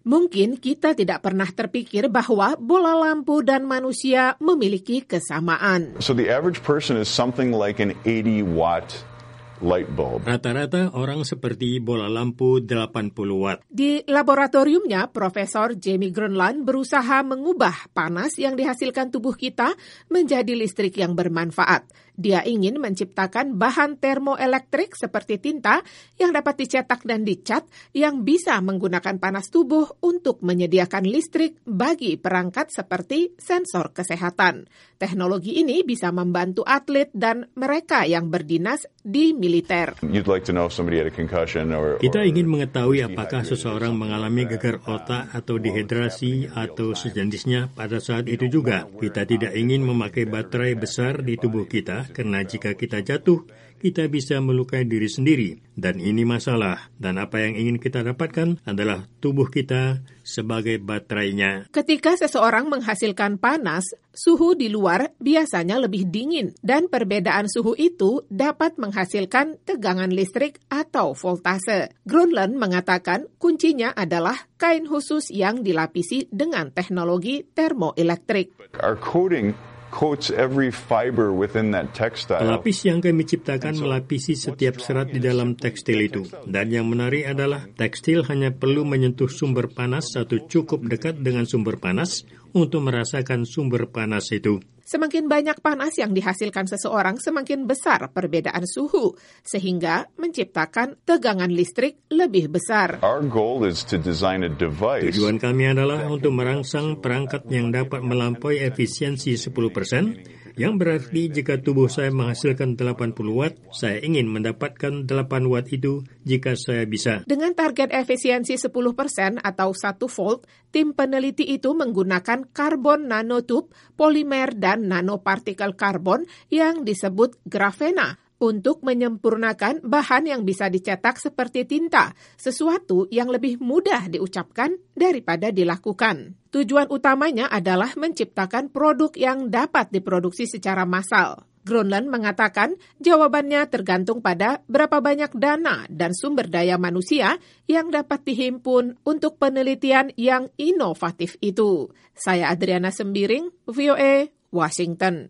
Mungkin kita tidak pernah terpikir bahwa bola lampu dan manusia memiliki kesamaan. So the average person is something like an 80-watt light bulb. Rata-rata orang seperti bola lampu 80 watt. Di laboratoriumnya, Profesor Jamie Grunland berusaha mengubah panas yang dihasilkan tubuh kita menjadi listrik yang bermanfaat. Dia ingin menciptakan bahan termoelektrik seperti tinta yang dapat dicetak dan dicat yang bisa menggunakan panas tubuh untuk menyediakan listrik bagi perangkat seperti sensor kesehatan. Teknologi ini bisa membantu atlet dan mereka yang berdinas di militer. Kita ingin mengetahui apakah seseorang mengalami gegar otak atau dehidrasi atau sejenisnya pada saat itu juga. Kita tidak ingin memakai baterai besar di tubuh kita karena jika kita jatuh, kita bisa melukai diri sendiri. Dan ini masalah. Dan apa yang ingin kita dapatkan adalah tubuh kita sebagai baterainya. Ketika seseorang menghasilkan panas, suhu di luar biasanya lebih dingin. Dan perbedaan suhu itu dapat menghasilkan tegangan listrik atau voltase. Grunland mengatakan kuncinya adalah kain khusus yang dilapisi dengan teknologi termoelektrik. Our coating coats every fiber within that textile. Pelapis yang kami ciptakan melapisi setiap serat di dalam tekstil itu. Dan yang menarik adalah tekstil hanya perlu menyentuh sumber panas atau cukup dekat dengan sumber panas untuk merasakan sumber panas itu. Semakin banyak panas yang dihasilkan seseorang, semakin besar perbedaan suhu, sehingga menciptakan tegangan listrik lebih besar. Our goal is to design a device. Tujuan kami adalah untuk merangsang perangkat yang dapat melampaui efisiensi 10%, yang berarti jika tubuh saya menghasilkan 80 watt, saya ingin mendapatkan 8 watt itu jika saya bisa. Dengan target efisiensi 10% atau 1 volt, tim peneliti itu menggunakan karbon nanotube, polimer dan nanopartikel karbon yang disebut grafena untuk menyempurnakan bahan yang bisa dicetak seperti tinta, sesuatu yang lebih mudah diucapkan daripada dilakukan. Tujuan utamanya adalah menciptakan produk yang dapat diproduksi secara massal. Grunland mengatakan jawabannya tergantung pada berapa banyak dana dan sumber daya manusia yang dapat dihimpun untuk penelitian yang inovatif itu. Saya Adriana Sembiring, VOA, Washington.